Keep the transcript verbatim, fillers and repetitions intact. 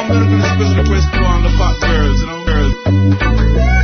I'm gonna get a special request to all the fat girls, you know, girls.